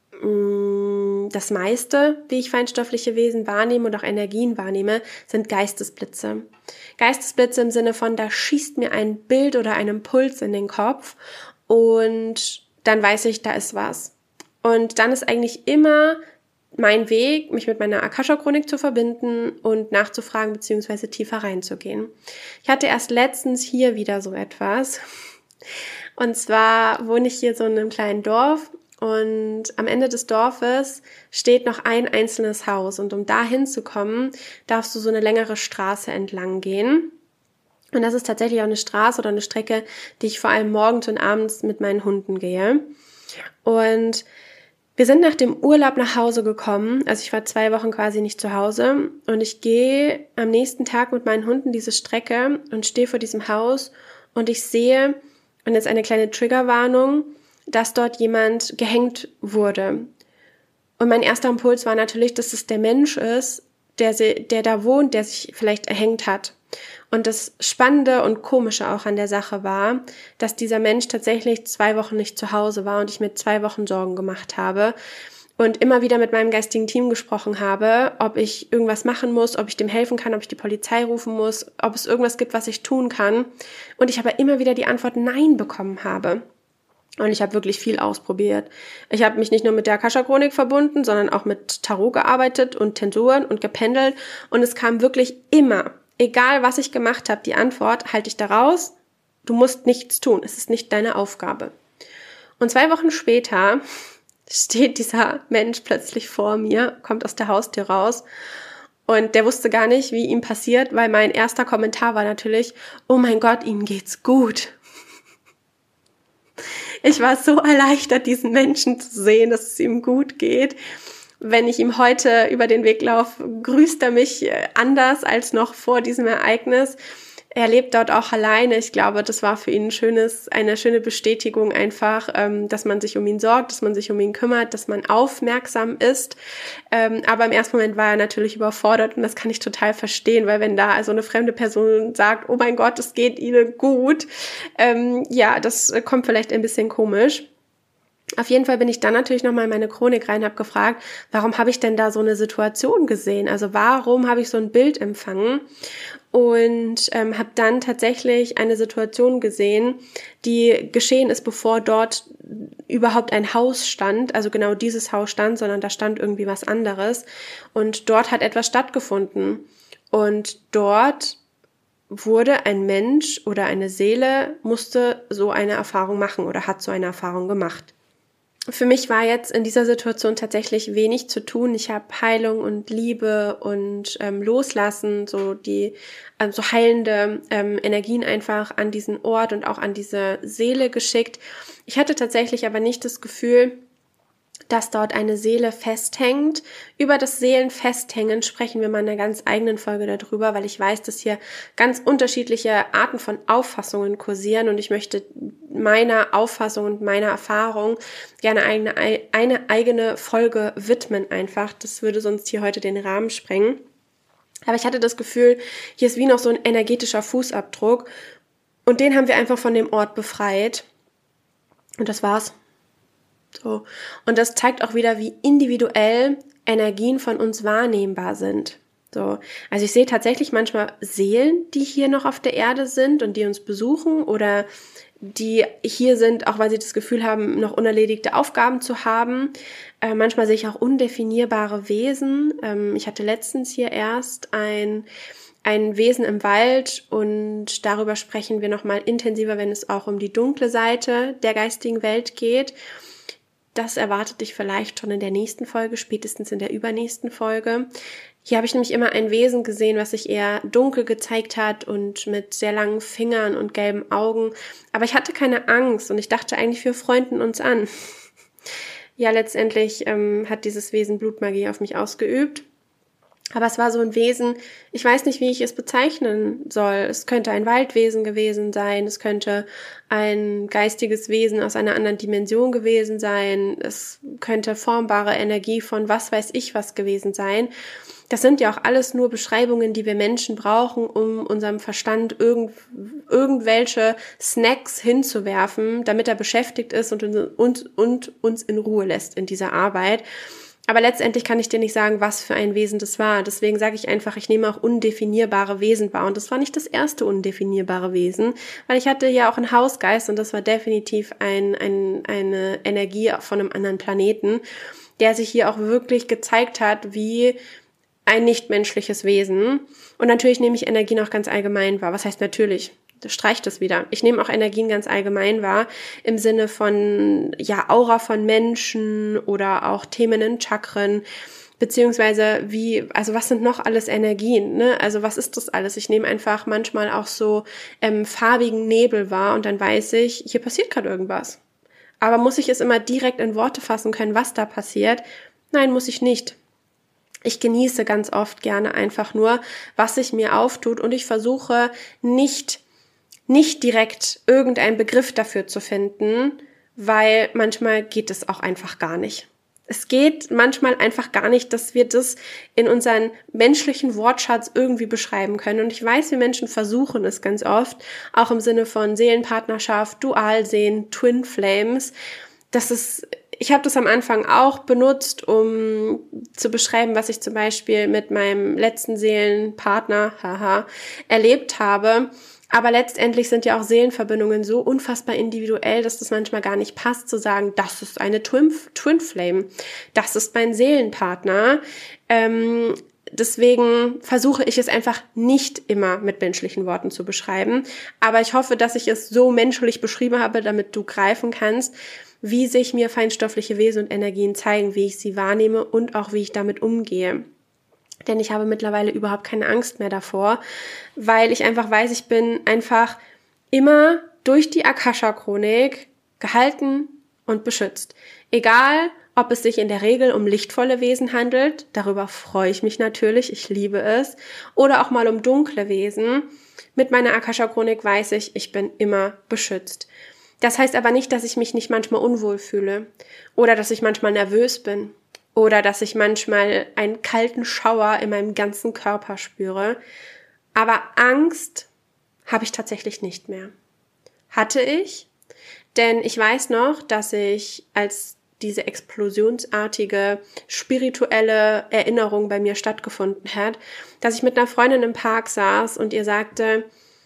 das meiste, wie ich feinstoffliche Wesen wahrnehme und auch Energien wahrnehme, sind Geistesblitze. Geistesblitze im Sinne von, da schießt mir ein Bild oder ein Impuls in den Kopf und dann weiß ich, da ist was. Und dann ist eigentlich immer mein Weg, mich mit meiner Akasha-Chronik zu verbinden und nachzufragen bzw. tiefer reinzugehen. Ich hatte erst letztens hier wieder so etwas. Und zwar wohne ich hier so in einem kleinen Dorf. Und am Ende des Dorfes steht noch ein einzelnes Haus. Und um da hinzukommen, darfst du so eine längere Straße entlang gehen. Und das ist tatsächlich auch eine Straße oder eine Strecke, die ich vor allem morgens und abends mit meinen Hunden gehe. Und wir sind nach dem Urlaub nach Hause gekommen. Also ich war zwei Wochen quasi nicht zu Hause. Und ich gehe am nächsten Tag mit meinen Hunden diese Strecke und stehe vor diesem Haus. Und ich sehe, und jetzt eine kleine Triggerwarnung, dass dort jemand gehängt wurde. Und mein erster Impuls war natürlich, dass es der Mensch ist, der, der da wohnt, der sich vielleicht erhängt hat. Und das Spannende und Komische auch an der Sache war, dass dieser Mensch tatsächlich zwei Wochen nicht zu Hause war und ich mir zwei Wochen Sorgen gemacht habe und immer wieder mit meinem geistigen Team gesprochen habe, ob ich irgendwas machen muss, ob ich dem helfen kann, ob ich die Polizei rufen muss, ob es irgendwas gibt, was ich tun kann. Und ich aber immer wieder die Antwort Nein bekommen habe. Und ich habe wirklich viel ausprobiert. Ich habe mich nicht nur mit der Akasha-Chronik verbunden, sondern auch mit Tarot gearbeitet und Tensoren und gependelt. Und es kam wirklich immer, egal was ich gemacht habe, die Antwort, halte ich da raus, du musst nichts tun, es ist nicht deine Aufgabe. Und zwei Wochen später steht dieser Mensch plötzlich vor mir, kommt aus der Haustür raus. Und der wusste gar nicht, wie ihm passiert, weil mein erster Kommentar war natürlich, oh mein Gott, ihm geht's gut. Ich war so erleichtert, diesen Menschen zu sehen, dass es ihm gut geht. Wenn ich ihm heute über den Weg laufe, grüßt er mich anders als noch vor diesem Ereignis. Er lebt dort auch alleine. Ich glaube, das war für ihn ein schönes, eine schöne Bestätigung einfach, dass man sich um ihn sorgt, dass man sich um ihn kümmert, dass man aufmerksam ist. Aber im ersten Moment war er natürlich überfordert und das kann ich total verstehen, weil wenn da also eine fremde Person sagt, oh mein Gott, es geht ihnen gut, ja, das kommt vielleicht ein bisschen komisch. Auf jeden Fall bin ich dann natürlich nochmal in meine Chronik rein, habe gefragt, warum habe ich denn da so eine Situation gesehen? Also warum habe ich so ein Bild empfangen? Und ähm, habe dann tatsächlich eine Situation gesehen, die geschehen ist, bevor dort überhaupt ein Haus stand, also genau dieses Haus stand, sondern da stand irgendwie was anderes. Und dort hat etwas stattgefunden. Und dort wurde ein Mensch oder eine Seele, musste so eine Erfahrung machen oder hat so eine Erfahrung gemacht. Für mich war jetzt in dieser Situation tatsächlich wenig zu tun. Ich habe Heilung und Liebe und ähm, Loslassen, so die ähm, so heilende ähm, Energien einfach an diesen Ort und auch an diese Seele geschickt. Ich hatte tatsächlich aber nicht das Gefühl, dass dort eine Seele festhängt. Über das Seelenfesthängen sprechen wir mal in einer ganz eigenen Folge darüber, weil ich weiß, dass hier ganz unterschiedliche Arten von Auffassungen kursieren und ich möchte meiner Auffassung und meiner Erfahrung gerne eine, eine eigene Folge widmen einfach. Das würde sonst hier heute den Rahmen sprengen. Aber ich hatte das Gefühl, hier ist wie noch so ein energetischer Fußabdruck und den haben wir einfach von dem Ort befreit. Und das war's. So. Und das zeigt auch wieder, wie individuell Energien von uns wahrnehmbar sind. So. Also ich sehe tatsächlich manchmal Seelen, die hier noch auf der Erde sind und die uns besuchen oder die hier sind, auch weil sie das Gefühl haben, noch unerledigte Aufgaben zu haben. Äh, manchmal sehe ich auch undefinierbare Wesen. Ähm, ich hatte letztens hier erst ein ein Wesen im Wald und darüber sprechen wir nochmal intensiver, wenn es auch um die dunkle Seite der geistigen Welt geht. Das erwartet dich vielleicht schon in der nächsten Folge, spätestens in der übernächsten Folge. Hier habe ich nämlich immer ein Wesen gesehen, was sich eher dunkel gezeigt hat und mit sehr langen Fingern und gelben Augen. Aber ich hatte keine Angst und ich dachte eigentlich, wir freunden uns an. Ja, letztendlich ähm, hat dieses Wesen Blutmagie auf mich ausgeübt. Aber es war so ein Wesen, ich weiß nicht, wie ich es bezeichnen soll. Es könnte ein Waldwesen gewesen sein, es könnte ein geistiges Wesen aus einer anderen Dimension gewesen sein, es könnte formbare Energie von was weiß ich was gewesen sein. Das sind ja auch alles nur Beschreibungen, die wir Menschen brauchen, um unserem Verstand irgend, irgendwelche Snacks hinzuwerfen, damit er beschäftigt ist und, und, und uns in Ruhe lässt in dieser Arbeit. Aber letztendlich kann ich dir nicht sagen, was für ein Wesen das war. Deswegen sage ich einfach, ich nehme auch undefinierbare Wesen wahr. Und das war nicht das erste undefinierbare Wesen, weil ich hatte ja auch einen Hausgeist und das war definitiv ein, ein, eine Energie von einem anderen Planeten, der sich hier auch wirklich gezeigt hat, wie ein nichtmenschliches Wesen. Und natürlich nehme ich Energien auch ganz allgemein wahr. Was heißt natürlich? Das streicht es wieder. Ich nehme auch Energien ganz allgemein wahr, im Sinne von, ja, Aura von Menschen oder auch Themen in Chakren, beziehungsweise wie, also was sind noch alles Energien, ne? Also was ist das alles? Ich nehme einfach manchmal auch so ähm, farbigen Nebel wahr und dann weiß ich, hier passiert gerade irgendwas. Aber muss ich es immer direkt in Worte fassen können, was da passiert? Nein, muss ich nicht. Ich genieße ganz oft gerne einfach nur, was sich mir auftut und ich versuche nicht nicht direkt irgendeinen Begriff dafür zu finden, weil manchmal geht es auch einfach gar nicht. Es geht manchmal einfach gar nicht, dass wir das in unseren menschlichen Wortschatz irgendwie beschreiben können. Und ich weiß, wir Menschen versuchen es ganz oft, auch im Sinne von Seelenpartnerschaft, Dualseelen, Twin Flames. Das ist, ich habe das am Anfang auch benutzt, um zu beschreiben, was ich zum Beispiel mit meinem letzten Seelenpartner, haha, erlebt habe. Aber letztendlich sind ja auch Seelenverbindungen so unfassbar individuell, dass das manchmal gar nicht passt, zu sagen, das ist eine Twin, Twin Flame, das ist mein Seelenpartner. Ähm, deswegen versuche ich es einfach nicht immer mit menschlichen Worten zu beschreiben. Aber ich hoffe, dass ich es so menschlich beschrieben habe, damit du greifen kannst, wie sich mir feinstoffliche Wesen und Energien zeigen, wie ich sie wahrnehme und auch wie ich damit umgehe. Denn ich habe mittlerweile überhaupt keine Angst mehr davor, weil ich einfach weiß, ich bin einfach immer durch die Akasha-Chronik gehalten und beschützt. Egal, ob es sich in der Regel um lichtvolle Wesen handelt, darüber freue ich mich natürlich, ich liebe es, oder auch mal um dunkle Wesen. Mit meiner Akasha-Chronik weiß ich, ich bin immer beschützt. Das heißt aber nicht, dass ich mich nicht manchmal unwohl fühle oder dass ich manchmal nervös bin. Oder dass ich manchmal einen kalten Schauer in meinem ganzen Körper spüre. Aber Angst habe ich tatsächlich nicht mehr. Hatte ich, denn ich weiß noch, dass ich, als diese explosionsartige spirituelle Erinnerung bei mir stattgefunden hat, dass ich mit einer Freundin im Park saß und ihr sagte,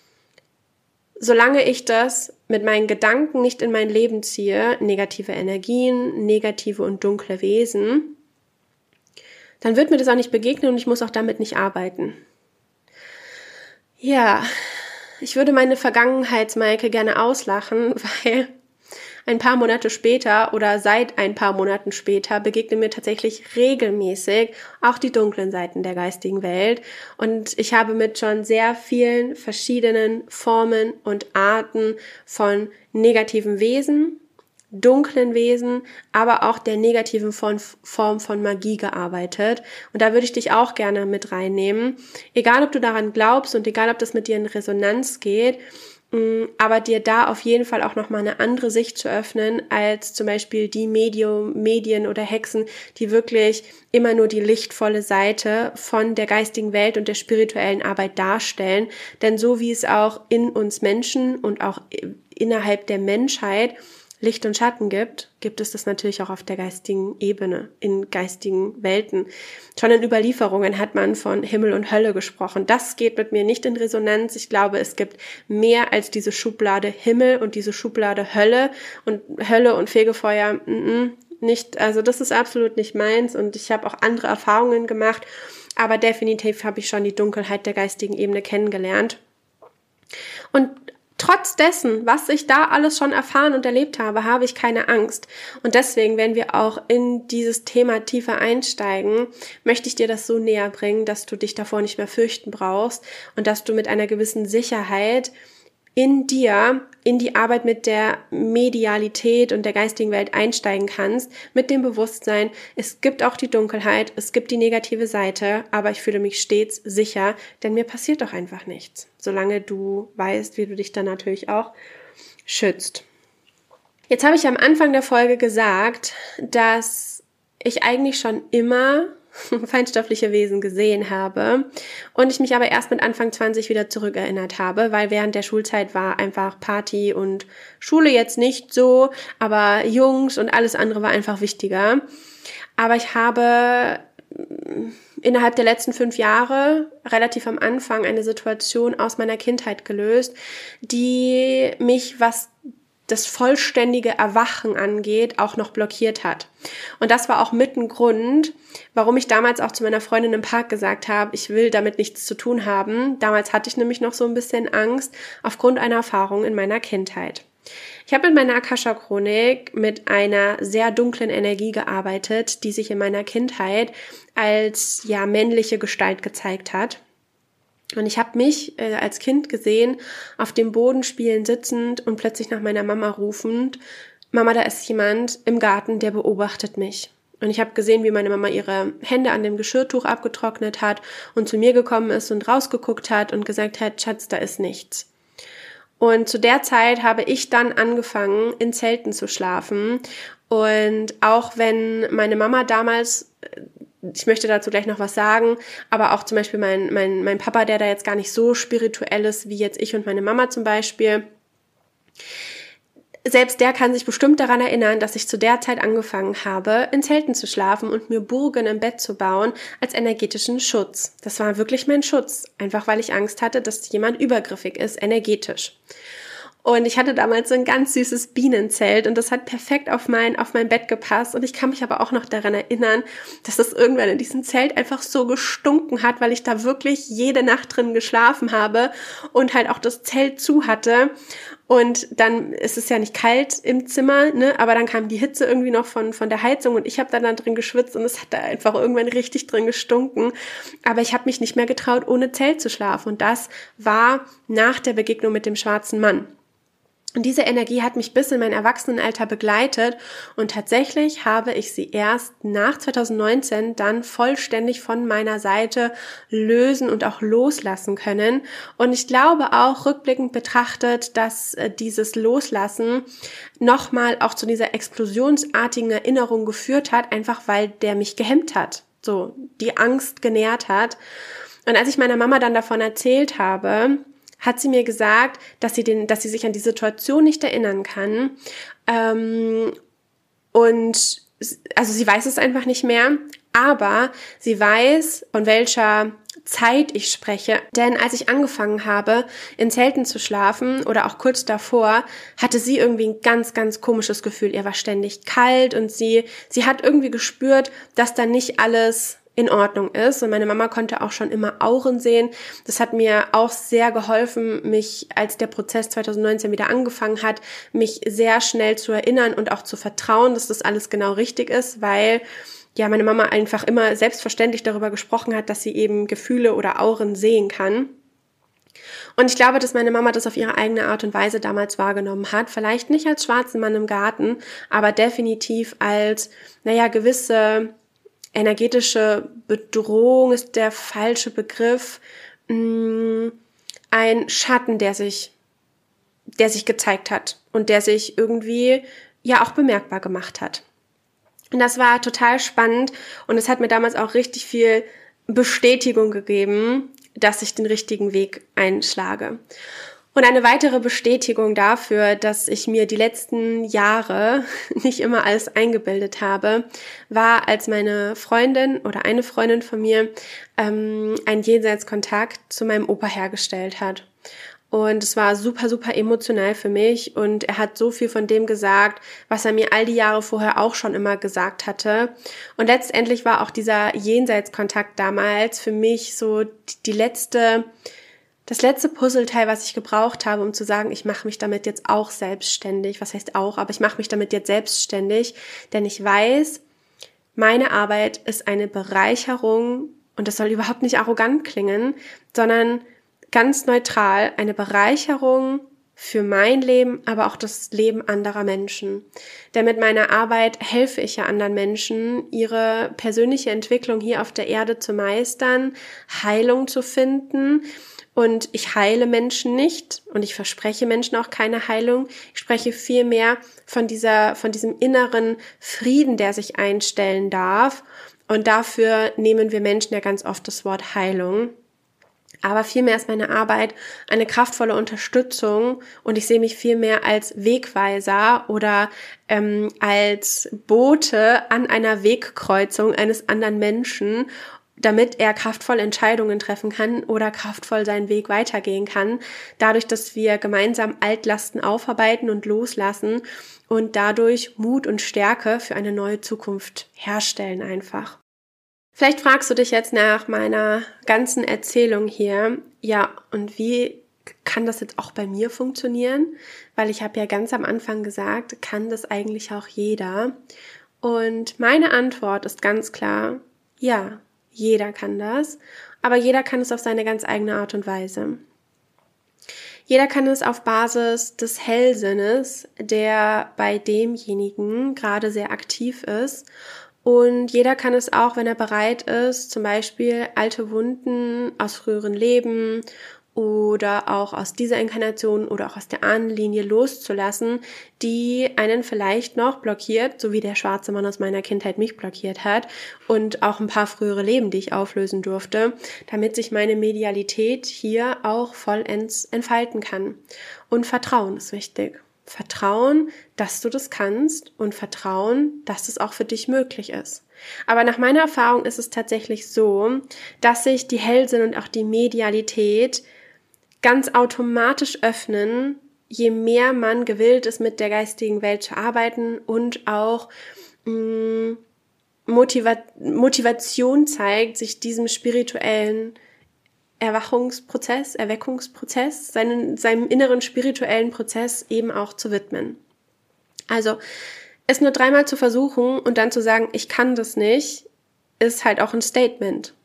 solange ich das mit meinen Gedanken nicht in mein Leben ziehe, negative Energien, negative und dunkle Wesen, dann wird mir das auch nicht begegnen und ich muss auch damit nicht arbeiten. Ja, ich würde meine Vergangenheits-Maike gerne auslachen, weil ein paar Monate später oder seit ein paar Monaten später begegnen mir tatsächlich regelmäßig auch die dunklen Seiten der geistigen Welt. Und ich habe mit schon sehr vielen verschiedenen Formen und Arten von negativen Wesen, dunklen Wesen, aber auch der negativen Form von Magie gearbeitet. Und da würde ich dich auch gerne mit reinnehmen. Egal, ob du daran glaubst und egal, ob das mit dir in Resonanz geht, aber dir da auf jeden Fall auch nochmal eine andere Sicht zu öffnen, als zum Beispiel die Medium, Medien oder Hexen, die wirklich immer nur die lichtvolle Seite von der geistigen Welt und der spirituellen Arbeit darstellen. Denn so wie es auch in uns Menschen und auch innerhalb der Menschheit Licht und Schatten gibt, gibt es das natürlich auch auf der geistigen Ebene, in geistigen Welten. Schon in Überlieferungen hat man von Himmel und Hölle gesprochen. Das geht mit mir nicht in Resonanz. Ich glaube, es gibt mehr als diese Schublade Himmel und diese Schublade Hölle und Hölle und Fegefeuer. Mm-mm, nicht, also das ist absolut nicht meins und ich habe auch andere Erfahrungen gemacht, aber definitiv habe ich schon die Dunkelheit der geistigen Ebene kennengelernt. Und trotz dessen, was ich da alles schon erfahren und erlebt habe, habe ich keine Angst. Und deswegen, wenn wir auch in dieses Thema tiefer einsteigen, möchte ich dir das so näher bringen, dass du dich davor nicht mehr fürchten brauchst und dass du mit einer gewissen Sicherheit in dir, in die Arbeit mit der Medialität und der geistigen Welt einsteigen kannst, mit dem Bewusstsein, es gibt auch die Dunkelheit, es gibt die negative Seite, aber ich fühle mich stets sicher, denn mir passiert doch einfach nichts, solange du weißt, wie du dich dann natürlich auch schützt. Jetzt habe ich am Anfang der Folge gesagt, dass ich eigentlich schon immer feinstoffliche Wesen gesehen habe und ich mich aber erst mit Anfang zwanzig wieder zurückerinnert habe, weil während der Schulzeit war einfach Party und Schule jetzt nicht so, aber Jungs und alles andere war einfach wichtiger. Aber ich habe innerhalb der letzten fünf Jahre relativ am Anfang eine Situation aus meiner Kindheit gelöst, die mich, was das vollständige Erwachen angeht, auch noch blockiert hat. Und das war auch mit ein Grund, warum ich damals auch zu meiner Freundin im Park gesagt habe, ich will damit nichts zu tun haben. Damals hatte ich nämlich noch so ein bisschen Angst aufgrund einer Erfahrung in meiner Kindheit. Ich habe in meiner Akasha-Chronik mit einer sehr dunklen Energie gearbeitet, die sich in meiner Kindheit als ja männliche Gestalt gezeigt hat. Und ich habe mich äh, als Kind gesehen, auf dem Boden spielend sitzend und plötzlich nach meiner Mama rufend, Mama, da ist jemand im Garten, der beobachtet mich. Und ich habe gesehen, wie meine Mama ihre Hände an dem Geschirrtuch abgetrocknet hat und zu mir gekommen ist und rausgeguckt hat und gesagt hat, Schatz, da ist nichts. Und zu der Zeit habe ich dann angefangen, in Zelten zu schlafen. Und auch wenn meine Mama damals, ich möchte dazu gleich noch was sagen, aber auch zum Beispiel mein, mein, mein Papa, der da jetzt gar nicht so spirituell ist wie jetzt ich und meine Mama zum Beispiel, selbst der kann sich bestimmt daran erinnern, dass ich zu der Zeit angefangen habe, in Zelten zu schlafen und mir Burgen im Bett zu bauen als energetischen Schutz. Das war wirklich mein Schutz, einfach weil ich Angst hatte, dass jemand übergriffig ist, energetisch. Und ich hatte damals so ein ganz süßes Bienenzelt und das hat perfekt auf mein, auf mein Bett gepasst. Und ich kann mich aber auch noch daran erinnern, dass das irgendwann in diesem Zelt einfach so gestunken hat, weil ich da wirklich jede Nacht drin geschlafen habe und halt auch das Zelt zu hatte. Und dann ist es ja nicht kalt im Zimmer, ne? Aber dann kam die Hitze irgendwie noch von, von der Heizung und ich habe dann da drin geschwitzt und es hat da einfach irgendwann richtig drin gestunken. Aber ich habe mich nicht mehr getraut, ohne Zelt zu schlafen. Und das war nach der Begegnung mit dem schwarzen Mann. Und diese Energie hat mich bis in mein Erwachsenenalter begleitet und tatsächlich habe ich sie erst nach zwanzig neunzehn dann vollständig von meiner Seite lösen und auch loslassen können. Und ich glaube auch rückblickend betrachtet, dass dieses Loslassen nochmal auch zu dieser explosionsartigen Erinnerung geführt hat, einfach weil der mich gehemmt hat, so die Angst genährt hat. Und als ich meiner Mama dann davon erzählt habe, hat sie mir gesagt, dass sie den, dass sie sich an die Situation nicht erinnern kann. Ähm, und also sie weiß es einfach nicht mehr, aber sie weiß, von welcher Zeit ich spreche. Denn als ich angefangen habe, in Zelten zu schlafen oder auch kurz davor, hatte sie irgendwie ein ganz, ganz komisches Gefühl. Ihr war ständig kalt und sie, sie hat irgendwie gespürt, dass da nicht alles in Ordnung ist. Und meine Mama konnte auch schon immer Auren sehen. Das hat mir auch sehr geholfen, mich, als der Prozess zwanzig neunzehn wieder angefangen hat, mich sehr schnell zu erinnern und auch zu vertrauen, dass das alles genau richtig ist, weil ja meine Mama einfach immer selbstverständlich darüber gesprochen hat, dass sie eben Gefühle oder Auren sehen kann. Und ich glaube, dass meine Mama das auf ihre eigene Art und Weise damals wahrgenommen hat. Vielleicht nicht als schwarzen Mann im Garten, aber definitiv als, naja, gewisse energetische Bedrohung ist der falsche Begriff. Ein Schatten, der sich, der sich gezeigt hat und der sich irgendwie ja auch bemerkbar gemacht hat. Und das war total spannend und es hat mir damals auch richtig viel Bestätigung gegeben, dass ich den richtigen Weg einschlage. Und eine weitere Bestätigung dafür, dass ich mir die letzten Jahre nicht immer alles eingebildet habe, war, als meine Freundin oder eine Freundin von mir ähm, einen Jenseitskontakt zu meinem Opa hergestellt hat. Und es war super, super emotional für mich und er hat so viel von dem gesagt, was er mir all die Jahre vorher auch schon immer gesagt hatte. Und letztendlich war auch dieser Jenseitskontakt damals für mich so die letzte, das letzte Puzzleteil, was ich gebraucht habe, um zu sagen, ich mache mich damit jetzt auch selbstständig. Was heißt auch, aber ich mache mich damit jetzt selbstständig, denn ich weiß, meine Arbeit ist eine Bereicherung und das soll überhaupt nicht arrogant klingen, sondern ganz neutral, eine Bereicherung für mein Leben, aber auch das Leben anderer Menschen. Denn mit meiner Arbeit helfe ich ja anderen Menschen, ihre persönliche Entwicklung hier auf der Erde zu meistern, Heilung zu finden. Und ich heile Menschen nicht und ich verspreche Menschen auch keine Heilung. Ich spreche vielmehr von dieser, von diesem inneren Frieden, der sich einstellen darf. Und dafür nehmen wir Menschen ja ganz oft das Wort Heilung. Aber vielmehr ist meine Arbeit eine kraftvolle Unterstützung und ich sehe mich vielmehr als Wegweiser oder ähm, als Bote an einer Wegkreuzung eines anderen Menschen, damit er kraftvoll Entscheidungen treffen kann oder kraftvoll seinen Weg weitergehen kann, dadurch, dass wir gemeinsam Altlasten aufarbeiten und loslassen und dadurch Mut und Stärke für eine neue Zukunft herstellen einfach. Vielleicht fragst du dich jetzt nach meiner ganzen Erzählung hier, ja, und wie kann das jetzt auch bei mir funktionieren? Weil ich habe ja ganz am Anfang gesagt, kann das eigentlich auch jeder? Und meine Antwort ist ganz klar, ja, jeder kann das, aber jeder kann es auf seine ganz eigene Art und Weise. Jeder kann es auf Basis des Hellsinnes, der bei demjenigen gerade sehr aktiv ist. Und jeder kann es auch, wenn er bereit ist, zum Beispiel alte Wunden aus früheren Leben oder auch aus dieser Inkarnation oder auch aus der Ahnenlinie loszulassen, die einen vielleicht noch blockiert, so wie der schwarze Mann aus meiner Kindheit mich blockiert hat und auch ein paar frühere Leben, die ich auflösen durfte, damit sich meine Medialität hier auch vollends entfalten kann. Und Vertrauen ist wichtig. Vertrauen, dass du das kannst und Vertrauen, dass es auch für dich möglich ist. Aber nach meiner Erfahrung ist es tatsächlich so, dass sich die Hellsinn und auch die Medialität ganz automatisch öffnen, je mehr man gewillt ist, mit der geistigen Welt zu arbeiten und auch mh, Motiva- Motivation zeigt, sich diesem spirituellen Erwachungsprozess, Erweckungsprozess, seinen, seinem inneren spirituellen Prozess eben auch zu widmen. Also es nur dreimal zu versuchen und dann zu sagen, ich kann das nicht, ist halt auch ein Statement.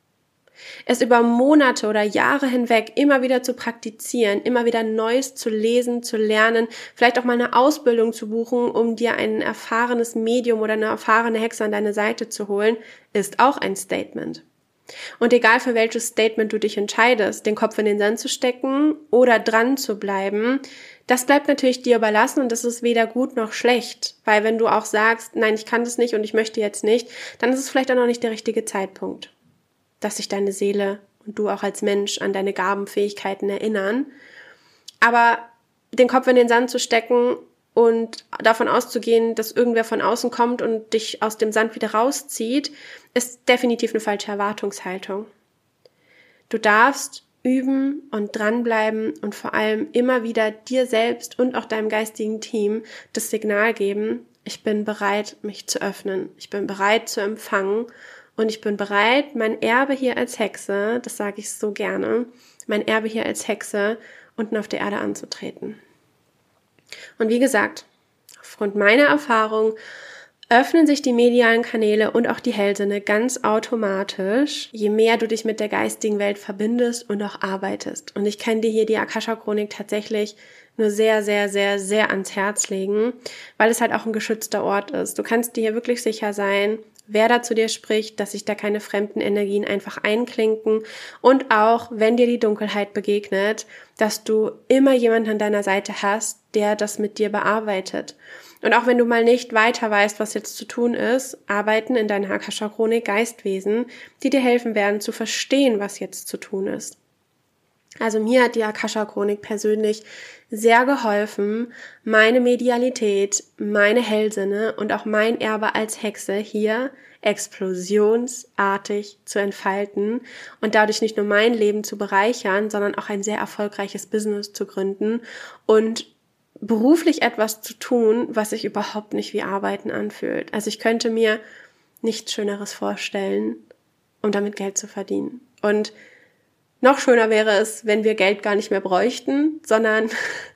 Es über Monate oder Jahre hinweg immer wieder zu praktizieren, immer wieder Neues zu lesen, zu lernen, vielleicht auch mal eine Ausbildung zu buchen, um dir ein erfahrenes Medium oder eine erfahrene Hexe an deine Seite zu holen, ist auch ein Statement. Und egal für welches Statement du dich entscheidest, den Kopf in den Sand zu stecken oder dran zu bleiben, das bleibt natürlich dir überlassen und das ist weder gut noch schlecht. Weil wenn du auch sagst, nein, ich kann das nicht und ich möchte jetzt nicht, dann ist es vielleicht auch noch nicht der richtige Zeitpunkt, dass sich deine Seele und du auch als Mensch an deine Gabenfähigkeiten erinnern. Aber den Kopf in den Sand zu stecken und davon auszugehen, dass irgendwer von außen kommt und dich aus dem Sand wieder rauszieht, ist definitiv eine falsche Erwartungshaltung. Du darfst üben und dranbleiben und vor allem immer wieder dir selbst und auch deinem geistigen Team das Signal geben, ich bin bereit, mich zu öffnen, ich bin bereit zu empfangen Und ich bin bereit, mein Erbe hier als Hexe, das sage ich so gerne, mein Erbe hier als Hexe unten auf der Erde anzutreten. Und wie gesagt, aufgrund meiner Erfahrung öffnen sich die medialen Kanäle und auch die Hellsinne ganz automatisch, je mehr du dich mit der geistigen Welt verbindest und auch arbeitest. Und ich kann dir hier die Akasha-Chronik tatsächlich nur sehr, sehr, sehr, sehr ans Herz legen, weil es halt auch ein geschützter Ort ist. Du kannst dir hier wirklich sicher sein, wer da zu dir spricht, dass sich da keine fremden Energien einfach einklinken und auch, wenn dir die Dunkelheit begegnet, dass du immer jemanden an deiner Seite hast, der das mit dir bearbeitet. Und auch wenn du mal nicht weiter weißt, was jetzt zu tun ist, arbeiten in deiner Akasha-Chronik Geistwesen, die dir helfen werden zu verstehen, was jetzt zu tun ist. Also mir hat die Akasha-Chronik persönlich sehr geholfen, meine Medialität, meine Hellsinne und auch mein Erbe als Hexe hier explosionsartig zu entfalten und dadurch nicht nur mein Leben zu bereichern, sondern auch ein sehr erfolgreiches Business zu gründen und beruflich etwas zu tun, was sich überhaupt nicht wie Arbeiten anfühlt. Also ich könnte mir nichts Schöneres vorstellen, um damit Geld zu verdienen. Und noch schöner wäre es, wenn wir Geld gar nicht mehr bräuchten, sondern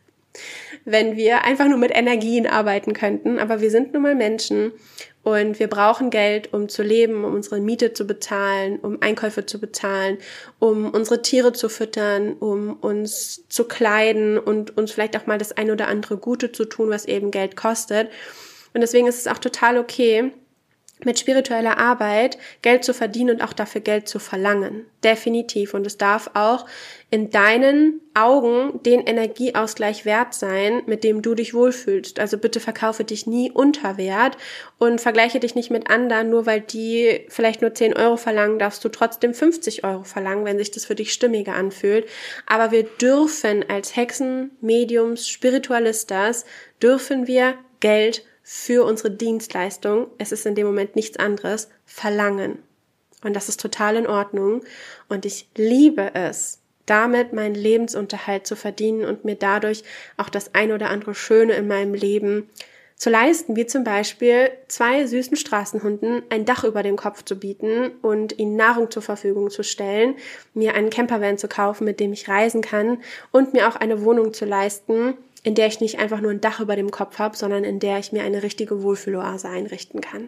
wenn wir einfach nur mit Energien arbeiten könnten. Aber wir sind nun mal Menschen und wir brauchen Geld, um zu leben, um unsere Miete zu bezahlen, um Einkäufe zu bezahlen, um unsere Tiere zu füttern, um uns zu kleiden und uns vielleicht auch mal das ein oder andere Gute zu tun, was eben Geld kostet. Und deswegen ist es auch total okay, mit spiritueller Arbeit Geld zu verdienen und auch dafür Geld zu verlangen. Definitiv. Und es darf auch in deinen Augen den Energieausgleich wert sein, mit dem du dich wohlfühlst. Also bitte verkaufe dich nie unter Wert und vergleiche dich nicht mit anderen. Nur weil die vielleicht nur zehn Euro verlangen, darfst du trotzdem fünfzig Euro verlangen, wenn sich das für dich stimmiger anfühlt. Aber wir dürfen als Hexen, Mediums, Spiritualistas, dürfen wir Geld für unsere Dienstleistung, es ist in dem Moment nichts anderes, verlangen. Und das ist total in Ordnung. Und ich liebe es, damit meinen Lebensunterhalt zu verdienen und mir dadurch auch das ein oder andere Schöne in meinem Leben zu leisten, wie zum Beispiel zwei süßen Straßenhunden ein Dach über dem Kopf zu bieten und ihnen Nahrung zur Verfügung zu stellen, mir einen Campervan zu kaufen, mit dem ich reisen kann und mir auch eine Wohnung zu leisten, in der ich nicht einfach nur ein Dach über dem Kopf habe, sondern in der ich mir eine richtige Wohlfühloase einrichten kann.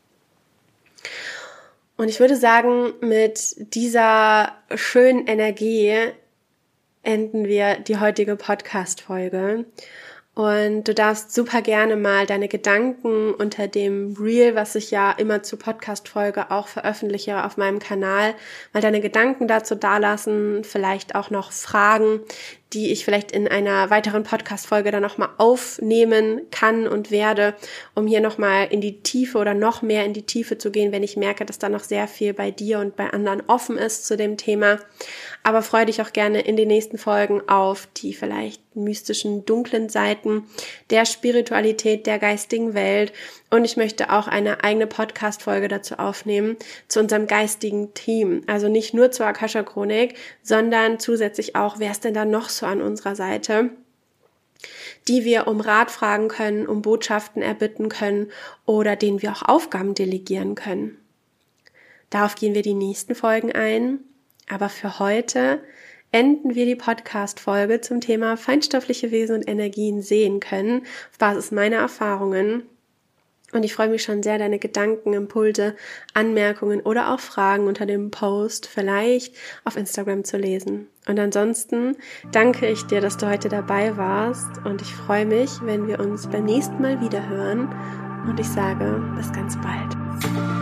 Und ich würde sagen, mit dieser schönen Energie enden wir die heutige Podcast-Folge. Und du darfst super gerne mal deine Gedanken unter dem Reel, was ich ja immer zur Podcast-Folge auch veröffentliche auf meinem Kanal, mal deine Gedanken dazu dalassen, vielleicht auch noch Fragen, die ich vielleicht in einer weiteren Podcast-Folge dann nochmal aufnehmen kann und werde, um hier nochmal in die Tiefe oder noch mehr in die Tiefe zu gehen, wenn ich merke, dass da noch sehr viel bei dir und bei anderen offen ist zu dem Thema. Aber freue dich auch gerne in den nächsten Folgen auf die vielleicht mystischen, dunklen Seiten der Spiritualität, der geistigen Welt. Und ich möchte auch eine eigene Podcast-Folge dazu aufnehmen, zu unserem geistigen Team. Also nicht nur zur Akasha-Chronik, sondern zusätzlich auch, wer ist denn da noch so an unserer Seite, die wir um Rat fragen können, um Botschaften erbitten können oder denen wir auch Aufgaben delegieren können. Darauf gehen wir die nächsten Folgen ein. Aber für heute enden wir die Podcast-Folge zum Thema feinstoffliche Wesen und Energien sehen können, auf Basis meiner Erfahrungen. Und ich freue mich schon sehr, deine Gedanken, Impulse, Anmerkungen oder auch Fragen unter dem Post vielleicht auf Instagram zu lesen. Und ansonsten danke ich dir, dass du heute dabei warst und ich freue mich, wenn wir uns beim nächsten Mal wieder hören und ich sage bis ganz bald.